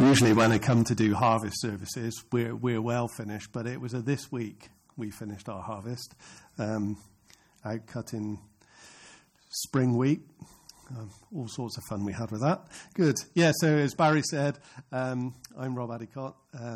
Usually when I come to do harvest services, we're well finished, but it was this week we finished our harvest, out cutting spring wheat. All sorts of fun we had with that. Good. Yeah, so as Barry said, I'm Rob Adicott.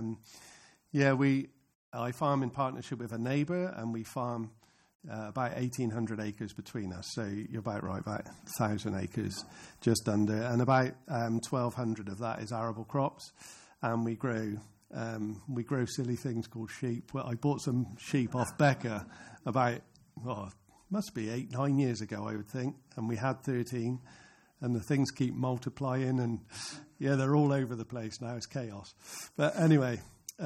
I farm in partnership with a neighbour, and we farm about 1,800 acres between us. So you're about right, about 1,000 acres, just under. And about 1,200 of that is arable crops. And we grow silly things called sheep. Well, I bought some sheep off Becca about, must be 8-9 years ago, I would think. And we had 13. And the things keep multiplying. And, they're all over the place now. It's chaos. But anyway,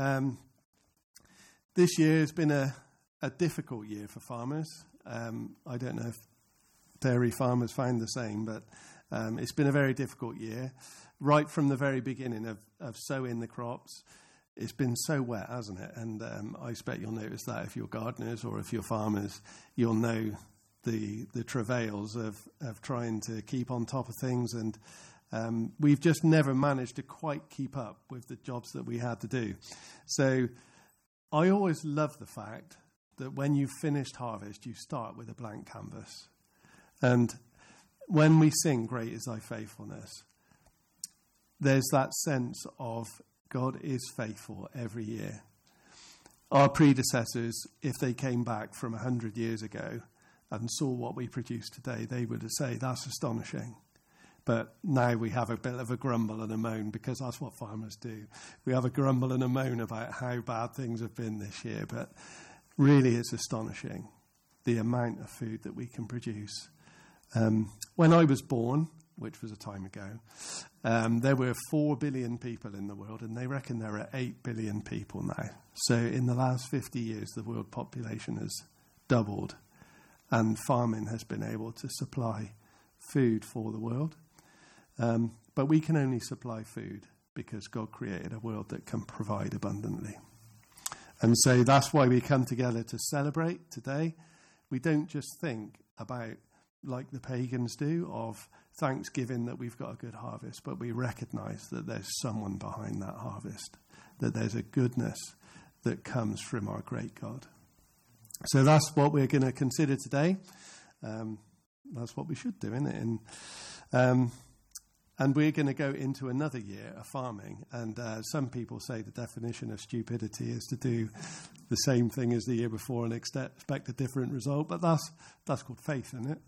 this year has been a difficult year for farmers. I don't know if dairy farmers find the same, but it's been a very difficult year. Right from the very beginning of sowing the crops, it's been so wet, hasn't it? And I expect you'll notice that if you're gardeners or if you're farmers, you'll know the travails of trying to keep on top of things. And we've just never managed to quite keep up with the jobs that we had to do. So I always love the fact that when you've finished harvest, you start with a blank canvas. And when we sing, "Great is thy faithfulness," there's that sense of God is faithful every year. Our predecessors, if they came back from 100 years ago and saw what we produce today, they would say, that's astonishing. But now we have a bit of a grumble and a moan, because that's what farmers do. We have a grumble and a moan about how bad things have been this year. But really, it's astonishing, the amount of food that we can produce. When I was born, which was a time ago, there were 4 billion people in the world, and they reckon there are 8 billion people now. So in the last 50 years, the world population has doubled, and farming has been able to supply food for the world. But we can only supply food because God created a world that can provide abundantly. And so that's why we come together to celebrate today. We don't just think about, like the pagans do, of thanksgiving that we've got a good harvest, but we recognize that there's someone behind that harvest, that there's a goodness that comes from our great God. So that's what we're going to consider today. That's what we should do, isn't it? And we're going to go into another year of farming. And some people say the definition of stupidity is to do the same thing as the year before and expect a different result. But that's called faith, isn't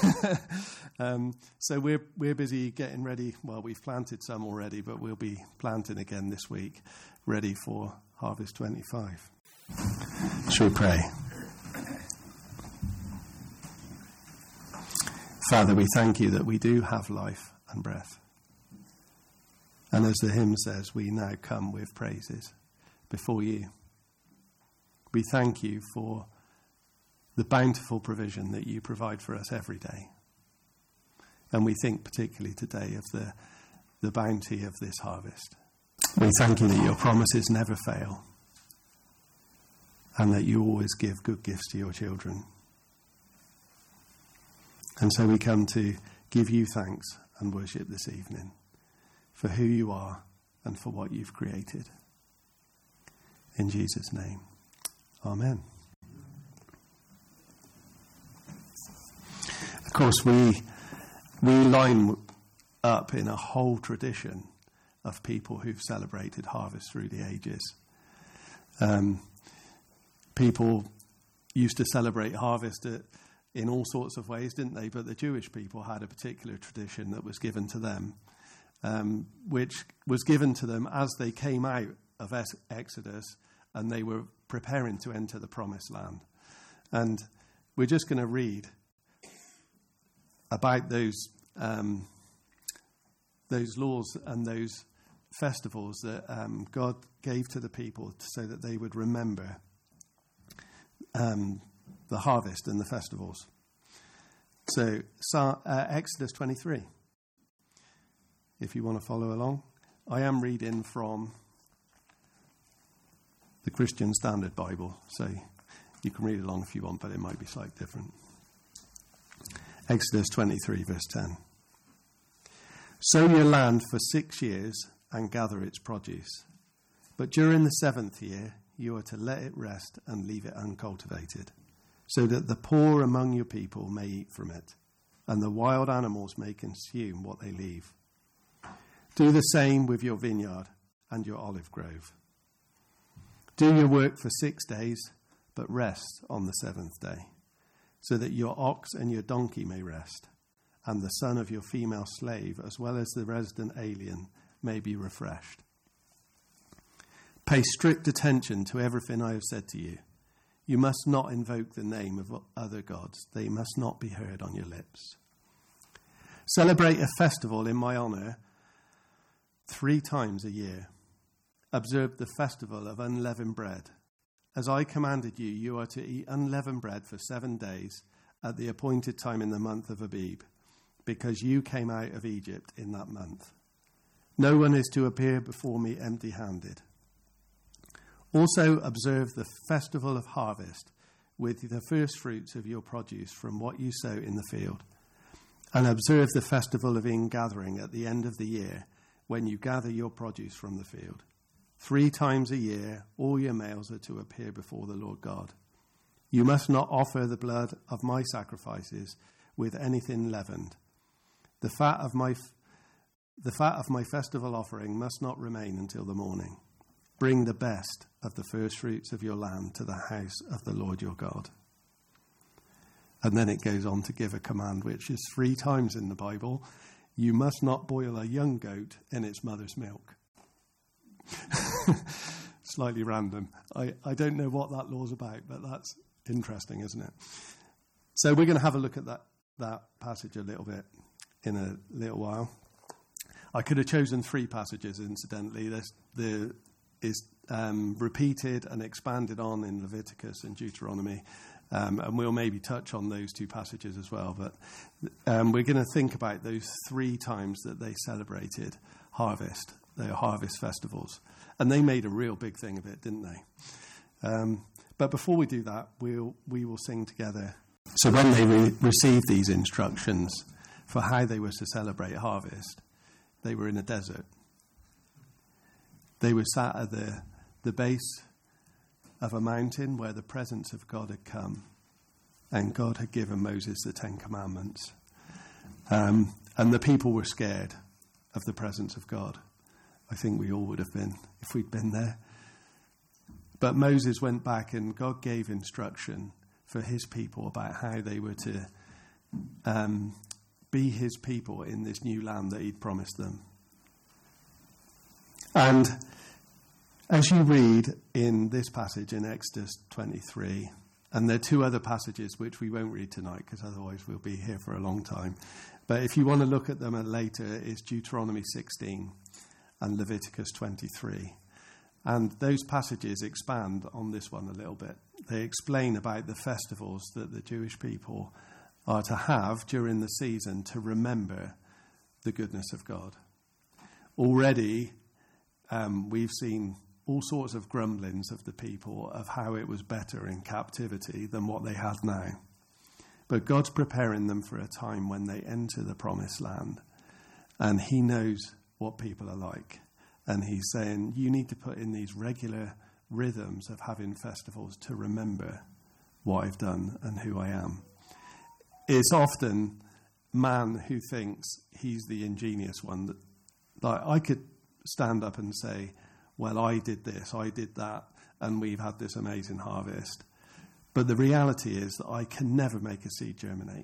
it? So we're busy getting ready. Well, we've planted some already, but we'll be planting again this week, ready for Harvest 25. Shall we pray? Father, we thank you that we do have life and breath. And as the hymn says, we now come with praises before you. We thank you for the bountiful provision that you provide for us every day. And we think particularly today of the bounty of this harvest. We thank you that your promises never fail, and that you always give good gifts to your children. And so we come to give you thanks and worship this evening for who you are and for what you've created. In Jesus' name, amen. Of course, we line up in a whole tradition of people who've celebrated harvest through the ages. People used to celebrate harvest in all sorts of ways, didn't they? But the Jewish people had a particular tradition that was given to them, which was given to them as they came out of Exodus and they were preparing to enter the Promised Land. And we're just going to read about those laws and those festivals that God gave to the people so that they would remember the harvest and the festivals. So Exodus 23. If you want to follow along, I am reading from the Christian Standard Bible, so you can read along if you want, but it might be slightly different. Exodus 23, verse 10. Sow your land for 6 years and gather its produce. But during the 7th year, you are to let it rest and leave it uncultivated, so that the poor among your people may eat from it, and the wild animals may consume what they leave. Do the same with your vineyard and your olive grove. Do your work for 6 days, but rest on the 7th day, so that your ox and your donkey may rest, and the son of your female slave, as well as the resident alien, may be refreshed. Pay strict attention to everything I have said to you. You must not invoke the name of other gods. They must not be heard on your lips. Celebrate a festival in my honor 3 times a year. Observe the festival of unleavened bread. As I commanded you, you are to eat unleavened bread for 7 days at the appointed time in the month of Abib, because you came out of Egypt in that month. No one is to appear before me empty-handed. Also observe the festival of harvest with the first fruits of your produce from what you sow in the field. And observe the festival of ingathering at the end of the year, when you gather your produce from the field. 3 times a year, all your males are to appear before the Lord God. You must not offer the blood of my sacrifices with anything leavened. The fat of my festival offering must not remain until the morning. Bring the best of the first fruits of your land to the house of the Lord your God. And then it goes on to give a command, which is 3 times in the Bible. You must not boil a young goat in its mother's milk. Slightly random. I don't know what that law's about, but that's interesting, isn't it? So we're going to have a look at that passage a little bit in a little while. I could have chosen 3 passages, incidentally. There is repeated and expanded on in Leviticus and Deuteronomy, and we'll maybe touch on those 2 passages as well. But we're going to think about those 3 times that they celebrated harvest, their harvest festivals. And they made a real big thing of it, didn't they? But before we do that, we will sing together. So when they received these instructions for how they were to celebrate harvest, they were in a desert. They were sat at the base of a mountain where the presence of God had come, and God had given Moses the 10 Commandments. And the people were scared of the presence of God. I think we all would have been if we'd been there. But Moses went back and God gave instruction for his people about how they were to be his people in this new land that he'd promised them. And as you read in this passage in Exodus 23, and there are 2 other passages which we won't read tonight because otherwise we'll be here for a long time. But if you want to look at them later, it's Deuteronomy 16 and Leviticus 23. And those passages expand on this one a little bit. They explain about the festivals that the Jewish people are to have during the season to remember the goodness of God. Already, we've seen all sorts of grumblings of the people of how it was better in captivity than what they had now. But God's preparing them for a time when they enter the promised land. And he knows what people are like. And he's saying, you need to put in these regular rhythms of having festivals to remember what I've done and who I am. It's often man who thinks he's the ingenious one. That, like, I could stand up and say, well, I did this, I did that, and we've had this amazing harvest. But the reality is that I can never make a seed germinate.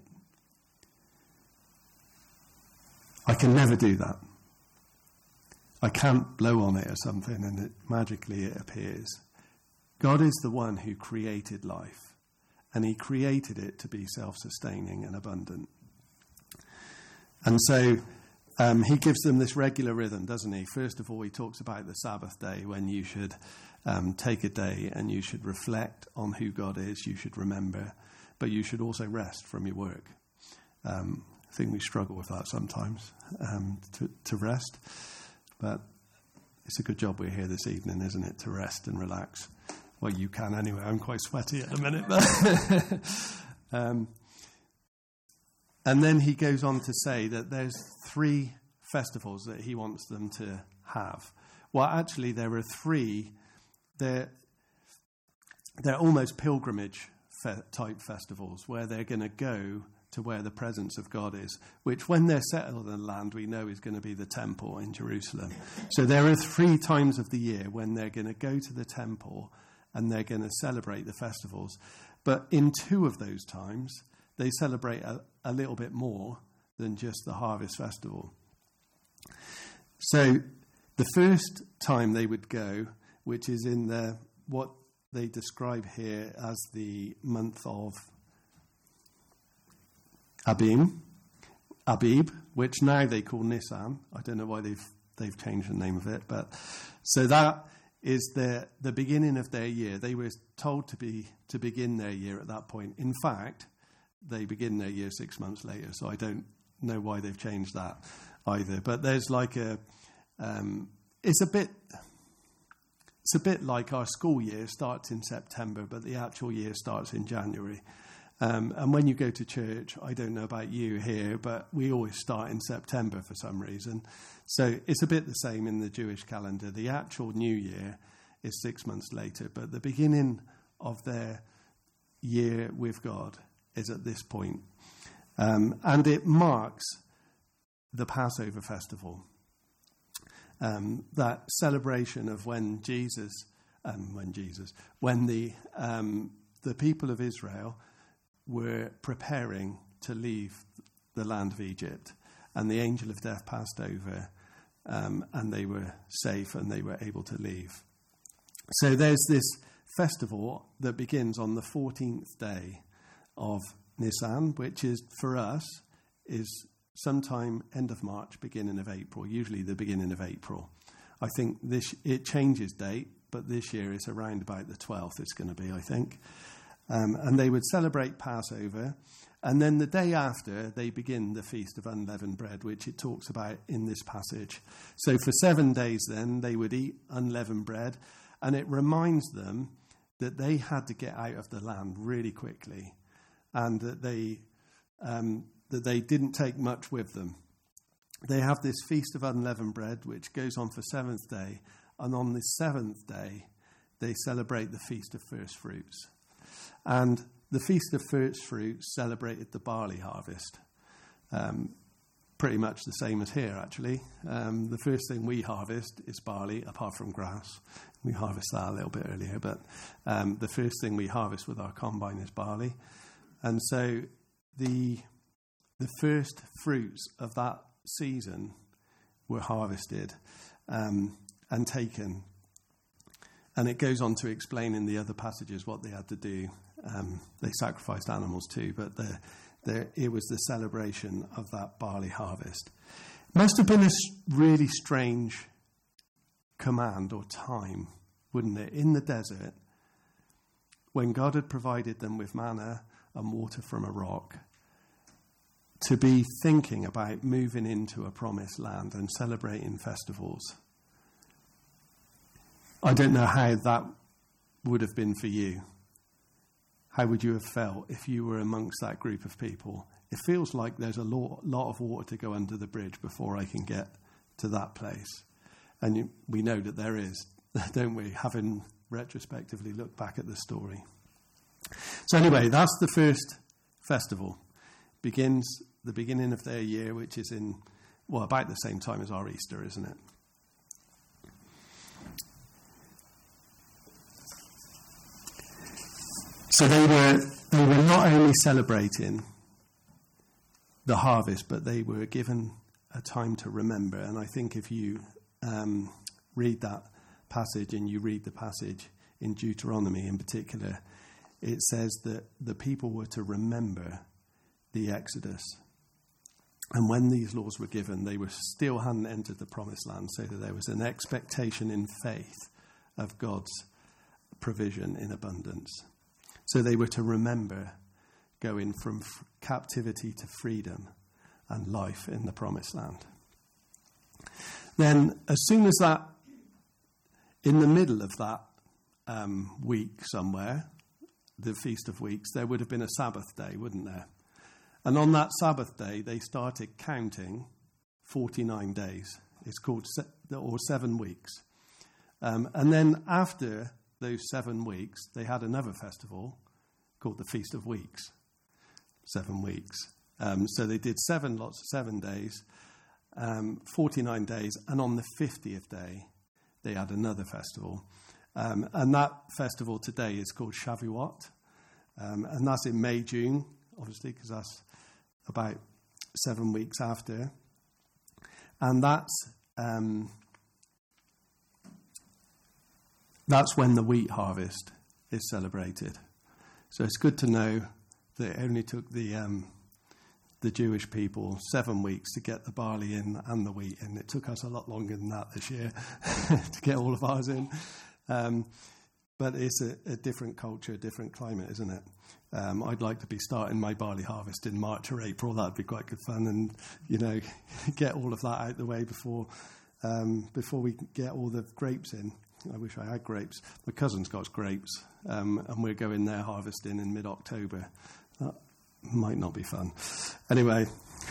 I can never do that. I can't blow on it or something and magically it appears. God is the one who created life, and he created it to be self-sustaining and abundant. And so he gives them this regular rhythm, doesn't he? First of all, he talks about the Sabbath day when you should take a day and you should reflect on who God is. You should remember, but you should also rest from your work. I think we struggle with that sometimes, to rest. But it's a good job we're here this evening, isn't it, to rest and relax. Well, you can anyway. I'm quite sweaty at the minute. But and then he goes on to say that there's 3 festivals that he wants them to have. Well, actually, there are three. They're almost pilgrimage type festivals where they're going to go to where the presence of God is, which when they're settled in the land, we know is going to be the temple in Jerusalem. So there are 3 times of the year when they're going to go to the temple and they're going to celebrate the festivals. But in 2 of those times, they celebrate a little bit more than just the harvest festival. So the first time they would go, which is in what they describe here as the month of Abib, which now they call Nisan. I don't know why they've changed the name of it, but so that is the beginning of their year. They were told to begin their year at that point. In fact, they begin their year 6 months later, so I don't know why they've changed that either. But there's like it's a bit like our school year starts in September, but the actual year starts in January. And when you go to church, I don't know about you here, but we always start in September for some reason. So it's a bit the same in the Jewish calendar. The actual New Year is 6 months later, but the beginning of their year with God is at this point. And it marks the Passover festival, that celebration of when the people of Israel were preparing to leave the land of Egypt, and the angel of death passed over, and they were safe and they were able to leave. So there's this festival that begins on the 14th day of Nisan, which is for us is sometime end of March, beginning of April, usually the beginning of April. I think it changes date, but this year it's around about the 12th it's going to be, I think. And they would celebrate Passover. And then the day after, they begin the Feast of Unleavened Bread, which it talks about in this passage. So for 7 days then, they would eat unleavened bread. And it reminds them that they had to get out of the land really quickly, and that they didn't take much with them. They have this Feast of Unleavened Bread, which goes on for 7th day. And on the 7th day, they celebrate the Feast of First Fruits. And the Feast of First Fruits celebrated the barley harvest. Pretty much the same as here, actually. The first thing we harvest is barley, apart from grass. We harvest that a little bit earlier, but the first thing we harvest with our combine is barley. And so the first fruits of that season were harvested and taken. And it goes on to explain in the other passages what they had to do. They sacrificed animals too, but it was the celebration of that barley harvest. It must have been a really strange command or time, wouldn't it, in the desert, when God had provided them with manna and water from a rock, to be thinking about moving into a promised land and celebrating festivals. I don't know how that would have been for you. How would you have felt if you were amongst that group of people? It feels like there's a lot of water to go under the bridge before I can get to that place. And we know that there is, don't we, having retrospectively looked back at the story. So anyway, that's the first festival. Begins the beginning of their year, which is about the same time as our Easter, isn't it? So they were not only celebrating the harvest, but they were given a time to remember. And I think if you read that passage, and you read the passage in Deuteronomy in particular, it says that the people were to remember the Exodus. And when these laws were given, they still hadn't entered the promised land, so that there was an expectation in faith of God's provision in abundance. So they were to remember going from captivity to freedom and life in the promised land. Then, as soon as that, in the middle of that week somewhere, the Feast of Weeks, there would have been a Sabbath day, wouldn't there? And on that Sabbath day, they started counting 49 days. It's called or 7 weeks. And then after those 7 weeks, they had another festival called the Feast of Weeks, 7 weeks. So they did 7 lots of 7 days, 49 days, and on the 50th day, they had another festival. And that festival today is called Shavuot, and that's in May, June, obviously, because that's about 7 weeks after. And that's when the wheat harvest is celebrated. So it's good to know that it only took the Jewish people 7 weeks to get the barley in and the wheat in. It took us a lot longer than that this year to get all of ours in. But it's a different culture, a different climate, isn't it? I'd like to be starting my barley harvest in March or April. That'd be quite good fun, and get all of that out the way before we get all the grapes in. I wish I had grapes. My cousin's got grapes, and we're going there harvesting in mid-October. That might not be fun. Anyway,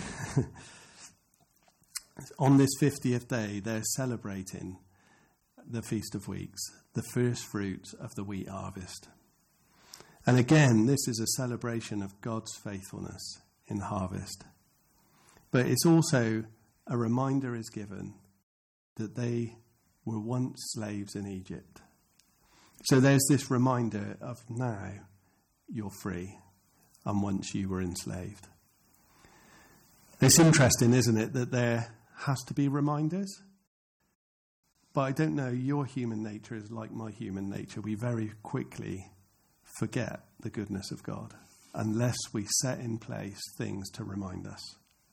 on this 50th day, they're celebrating the Feast of Weeks, the first fruits of the wheat harvest. And again, this is a celebration of God's faithfulness in harvest. But it's also a reminder is given that they were once slaves in Egypt. So there's this reminder of now you're free, and once you were enslaved. It's interesting, isn't it, that there has to be reminders? But I don't know, your human nature is like my human nature. We very quickly forget the goodness of God unless we set in place things to remind us.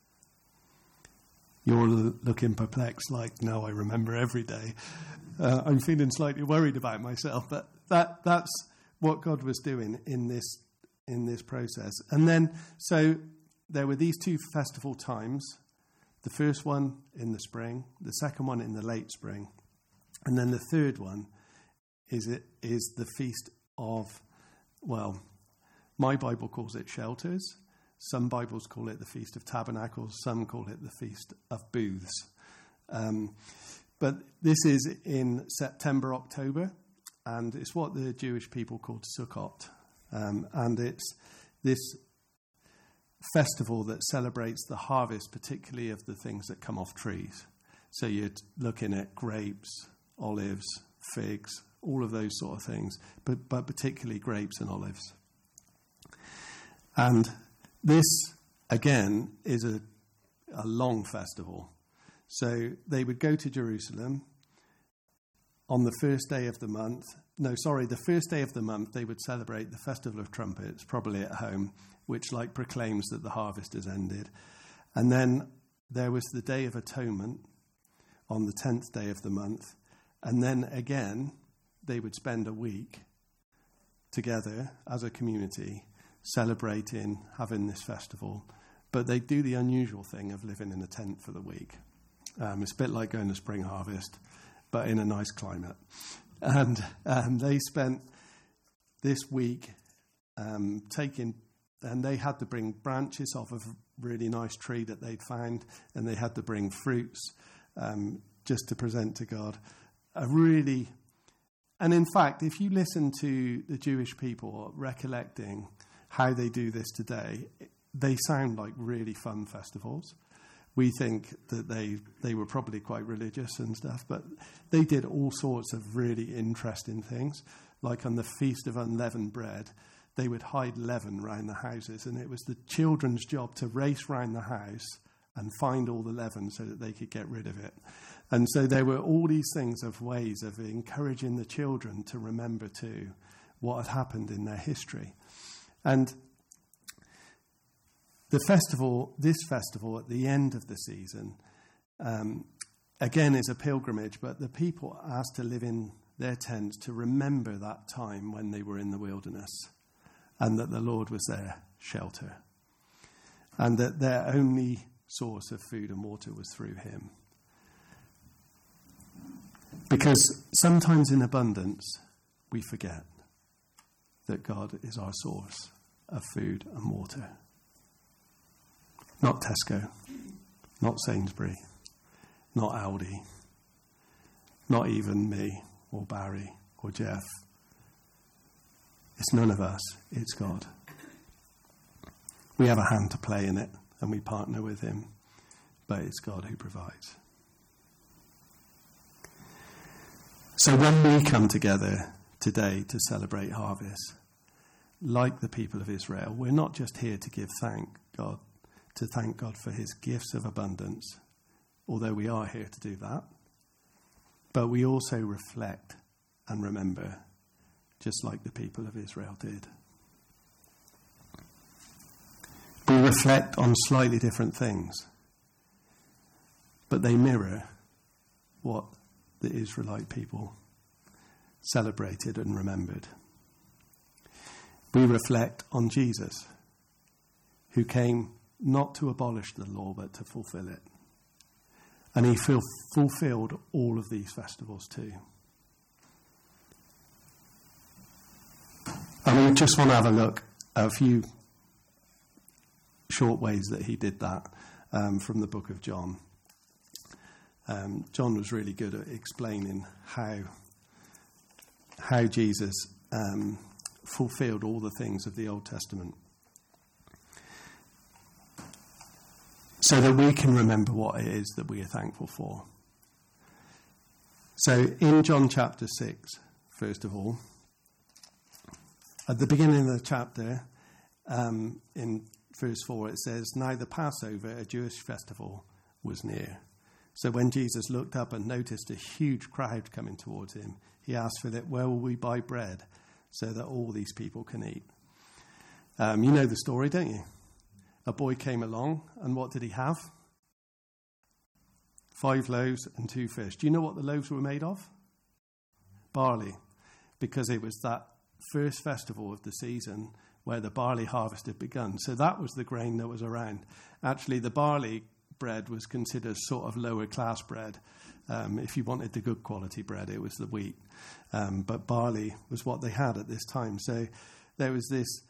You're looking perplexed like, no, I remember every day. I'm feeling slightly worried about myself, but that's what God was doing in this process. And then, so there were these 2 festival times, the first one in the spring, the second one in the late spring, and then the third one is the feast of, well, my Bible calls it shelters. Some Bibles call it the Feast of Tabernacles. Some call it the Feast of Booths. But this is in September, October, and it's what the Jewish people called Sukkot. And it's this festival that celebrates the harvest, particularly of the things that come off trees. So you're looking at grapes, olives, figs, all of those sort of things, but particularly grapes and olives. And this, again, is a long festival. So they would go to Jerusalem on the first day of the month. The first day of the month, they would celebrate the Festival of Trumpets, probably at home, which proclaims that the harvest has ended. And then there was the Day of Atonement on the 10th day of the month. And then again, they would spend a week together as a community celebrating, having this festival. But they do the unusual thing of living in a tent for the week. It's a bit like going to spring harvest, but in a nice climate. And they spent this week and they had to bring branches off of a really nice tree that they'd found, and they had to bring fruits just to present to God. And in fact, if you listen to the Jewish people recollecting how they do this today, they sound like really fun festivals. We think that they were probably quite religious and stuff, but they did all sorts of really interesting things. Like on the Feast of Unleavened Bread, they would hide leaven round the houses, and it was the children's job to race round the house and find all the leaven so that they could get rid of it. And so there were all these things of ways of encouraging the children to remember too what had happened in their history. And this festival at the end of the season, again is a pilgrimage, but the people are asked to live in their tents to remember that time when they were in the wilderness and that the Lord was their shelter and that their only source of food and water was through him. Because sometimes in abundance, we forget that God is our source of food and water. Not Tesco, not Sainsbury, not Aldi, Not even me or Barry or Jeff. It's none of us, it's God. We have a hand to play in it and we partner with him, but it's God who provides. So when we come together today to celebrate harvest, like the people of Israel, we're not just here to thank God for his gifts of abundance, although we are here to do that, but we also reflect and remember, just like the people of Israel did. We reflect on slightly different things, but they mirror what the Israelite people celebrated and remembered. We reflect on Jesus, who came not to abolish the law, but to fulfill it. And he fulfilled all of these festivals too. And we just want to have a look at a few short ways that he did that from the book of John. John was really good at explaining how Jesus fulfilled all the things of the Old Testament, so that we can remember what it is that we are thankful for. So in John chapter 6, first of all, at the beginning of the chapter, in verse 4, it says, "Now the Passover, a Jewish festival, was near. So when Jesus looked up and noticed a huge crowd coming towards him, he asked Philip, 'Where will we buy bread so that all these people can eat?'" You know the story, don't you? A boy came along, and what did he have? 5 loaves and 2 fish. Do you know what the loaves were made of? Barley, because it was that first festival of the season where the barley harvest had begun. So that was the grain that was around. Actually, the barley bread was considered sort of lower class bread. If you wanted the good quality bread, it was the wheat. But barley was what they had at this time. So there was this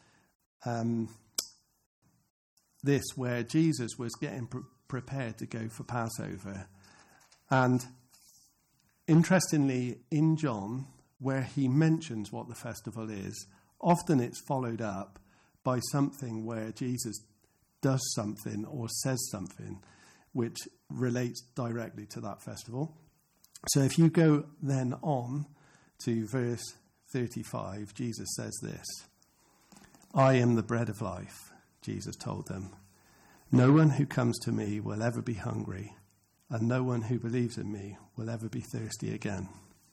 where Jesus was getting prepared to go for Passover. And interestingly, in John, where he mentions what the festival is, often it's followed up by something where Jesus does something or says something which relates directly to that festival. So if you go then on to verse 35, Jesus says this, "I am the bread of life," Jesus told them. "No one who comes to me will ever be hungry, and no one who believes in me will ever be thirsty again."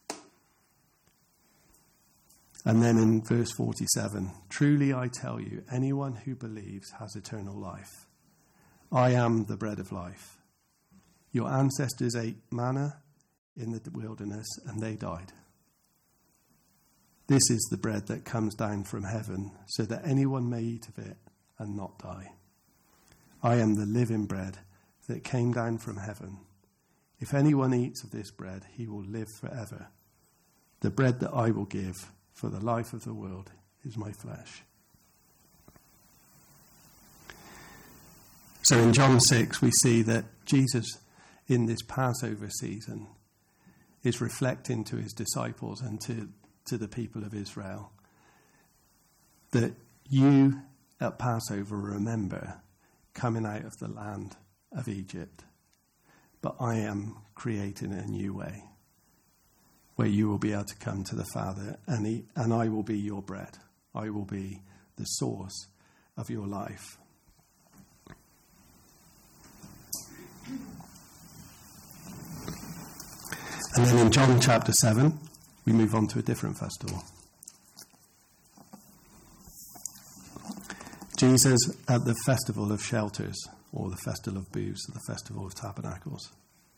And then in verse 47, "Truly I tell you, anyone who believes has eternal life. I am the bread of life. Your ancestors ate manna in the wilderness, and they died. This is the bread that comes down from heaven, so that anyone may eat of it and not die. I am the living bread that came down from heaven. If anyone eats of this bread, he will live forever. The bread that I will give for the life of the world is my flesh." So in John 6, we see that Jesus, in this Passover season, is reflecting to his disciples and to the people of Israel that you at Passover remember coming out of the land of Egypt, but I am creating a new way where you will be able to come to the Father and I will be your bread. I will be the source of your life. And then in John chapter 7, we move on to a different festival. Jesus at the Festival of Shelters, or the Festival of Booths, or the Festival of Tabernacles.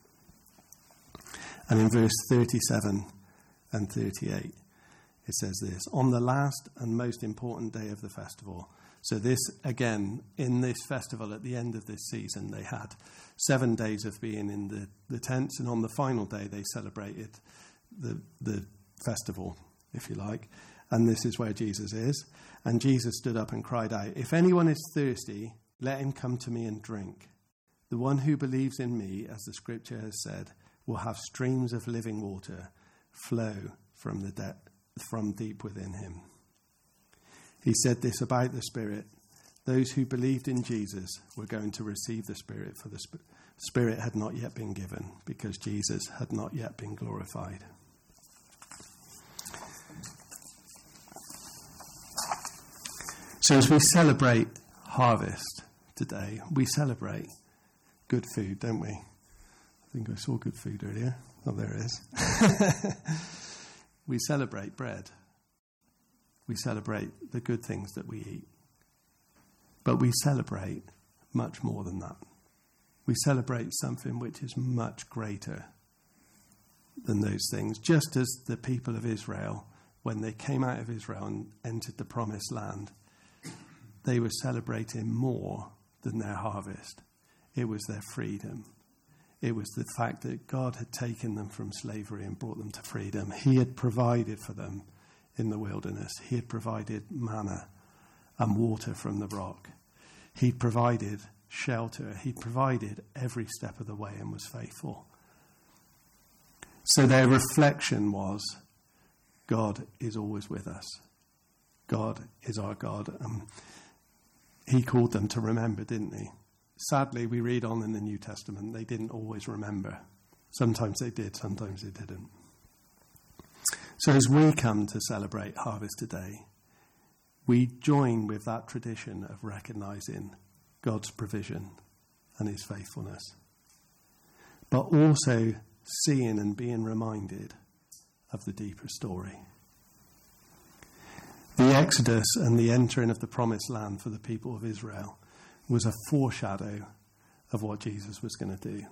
And in verse 37 and 38, it says this, "On the last and most important day of the festival." So this, again, in this festival, at the end of this season, they had 7 days of being in the tents, and on the final day they celebrated the festival, if you like. And this is where Jesus is. And Jesus stood up and cried out, "If anyone is thirsty, let him come to me and drink. The one who believes in me, as the scripture has said, will have streams of living water flow from deep within him. He said this about the Spirit. Those who believed in Jesus were going to receive the Spirit, for the Spirit had not yet been given because Jesus had not yet been glorified. So as we celebrate harvest today, we celebrate good food, don't we? I think I saw good food earlier. Oh, there it is. We celebrate bread. We celebrate the good things that we eat. But we celebrate much more than that. We celebrate something which is much greater than those things. Just as the people of Israel, when they came out of Israel and entered the promised land, they were celebrating more than their harvest. It was their freedom. It was the fact that God had taken them from slavery and brought them to freedom. He had provided for them in the wilderness. He had provided manna and water from the rock. He'd provided shelter. He provided every step of the way and was faithful. So their reflection was, God is always with us. God is our God. He called them to remember, didn't he? Sadly, we read on in the New Testament, they didn't always remember. Sometimes they did, sometimes they didn't. So as we come to celebrate harvest today, we join with that tradition of recognizing God's provision and his faithfulness, but also seeing and being reminded of the deeper story. The Exodus and the entering of the promised land for the people of Israel was a foreshadow of what Jesus was going to do.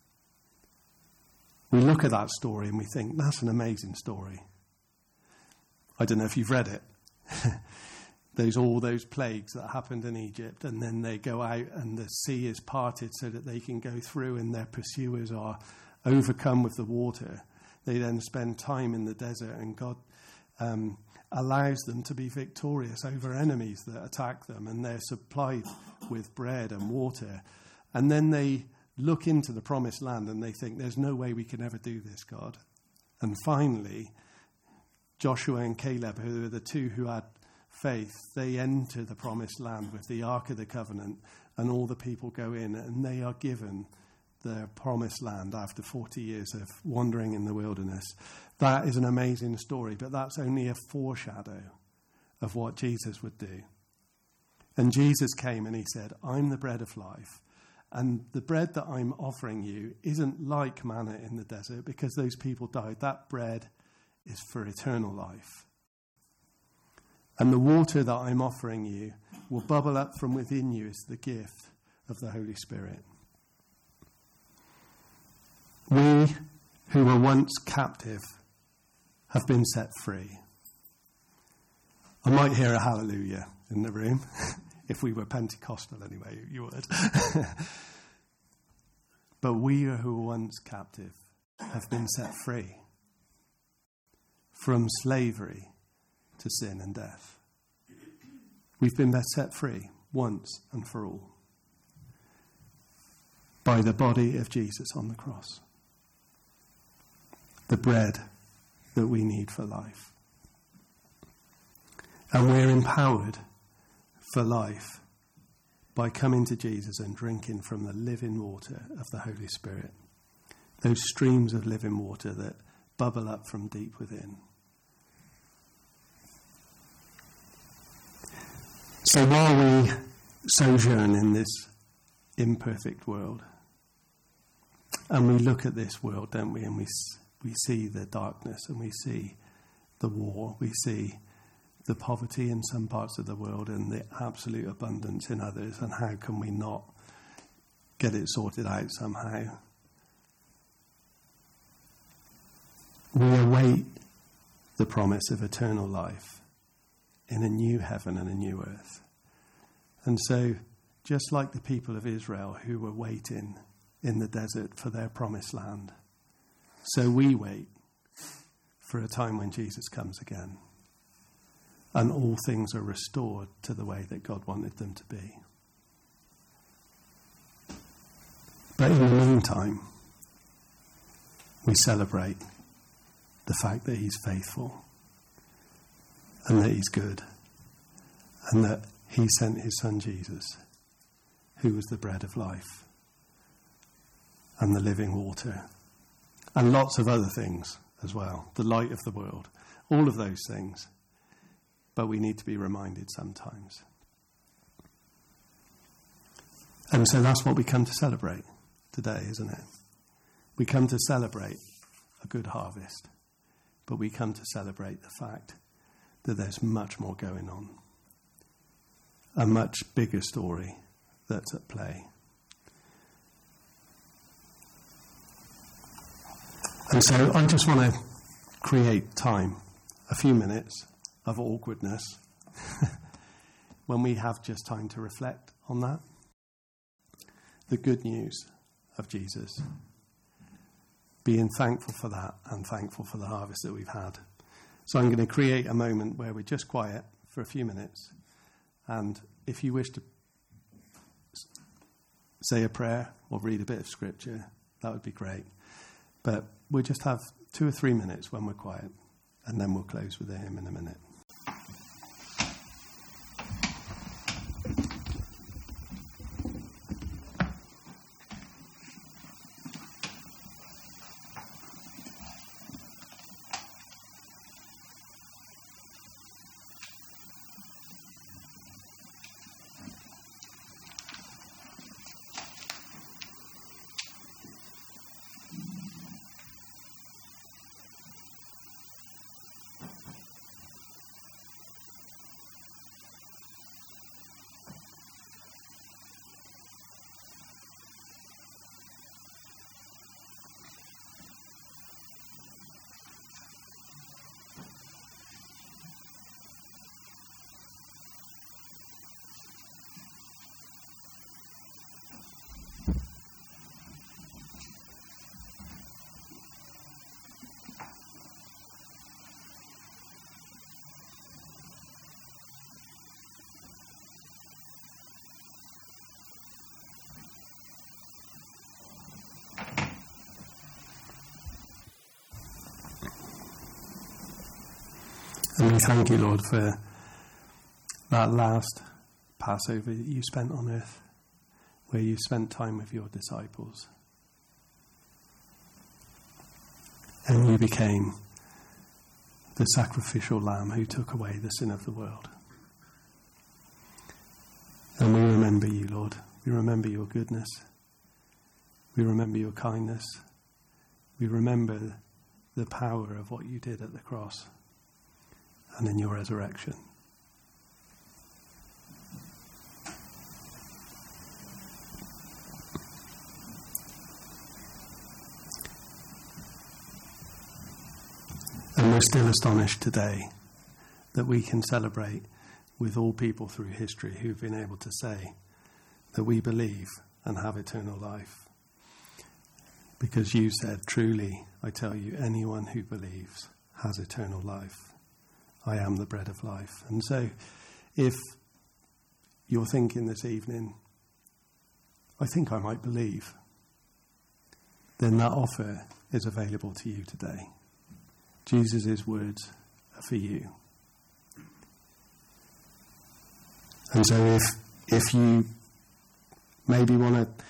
We look at that story and we think, that's an amazing story. I don't know if you've read it. All those plagues that happened in Egypt, and then they go out and the sea is parted so that they can go through, and their pursuers are overcome with the water. They then spend time in the desert, and God allows them to be victorious over enemies that attack them, and they're supplied with bread and water. And then they look into the promised land and they think, there's no way we can ever do this, God. And finally, Joshua and Caleb, who are the two who had faith, they enter the promised land with the Ark of the Covenant, and all the people go in, and they are given the promised land after 40 years of wandering in the wilderness. That is an amazing story, but that's only a foreshadow of what Jesus would do. And Jesus came and he said, I'm the bread of life. And the bread that I'm offering you isn't like manna in the desert, because those people died. That bread is for eternal life. And the water that I'm offering you will bubble up from within you as the gift of the Holy Spirit. We who were once captive have been set free. I might hear a hallelujah in the room. If we were Pentecostal anyway, you would. But we who were once captive have been set free from slavery to sin and death. We've been set free once and for all by the body of Jesus on the cross, the bread that we need for life. And we're empowered for life by coming to Jesus and drinking from the living water of the Holy Spirit, those streams of living water that bubble up from deep within. So while we sojourn in this imperfect world, and we look at this world, don't we, and we see the darkness, and we see the war, we see the poverty in some parts of the world and the absolute abundance in others, and how can we not get it sorted out somehow? We await the promise of eternal life in a new heaven and a new earth. And so, just like the people of Israel who were waiting in the desert for their promised land, so we wait for a time when Jesus comes again and all things are restored to the way that God wanted them to be. But in the meantime, we celebrate the fact that he's faithful and that he's good and that he sent his son Jesus, who was the bread of life and the living water and lots of other things as well, the light of the world, all of those things. But we need to be reminded sometimes. And so that's what we come to celebrate today, isn't it? We come to celebrate a good harvest, but we come to celebrate the fact that there's much more going on, a much bigger story that's at play. And so I just want to create time, a few minutes of awkwardness, when we have just time to reflect on that. The good news of Jesus. Being thankful for that and thankful for the harvest that we've had. So I'm going to create a moment where we're just quiet for a few minutes. And if you wish to say a prayer or read a bit of scripture, that would be great. But we'll just have 2 or 3 minutes when we're quiet, and then we'll close with a hymn in a minute. And we thank you, Lord, for that last Passover that you spent on earth, where you spent time with your disciples. And you became the sacrificial lamb who took away the sin of the world. And we remember you, Lord. We remember your goodness. We remember your kindness. We remember the power of what you did at the cross and in your resurrection. And we're still astonished today that we can celebrate with all people through history who've been able to say that we believe and have eternal life. Because you said, truly, I tell you, anyone who believes has eternal life. I am the bread of life. And so if you're thinking this evening, I think I might believe, then that offer is available to you today. Jesus' words are for you. And so if you maybe want to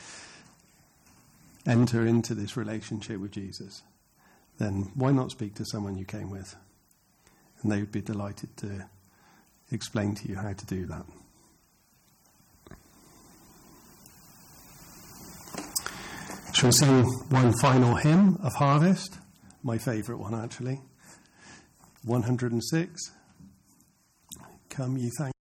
enter into this relationship with Jesus, then why not speak to someone you came with? And they would be delighted to explain to you how to do that. Shall we sing one final hymn of Harvest? My favourite one, actually. 106. Come, ye thank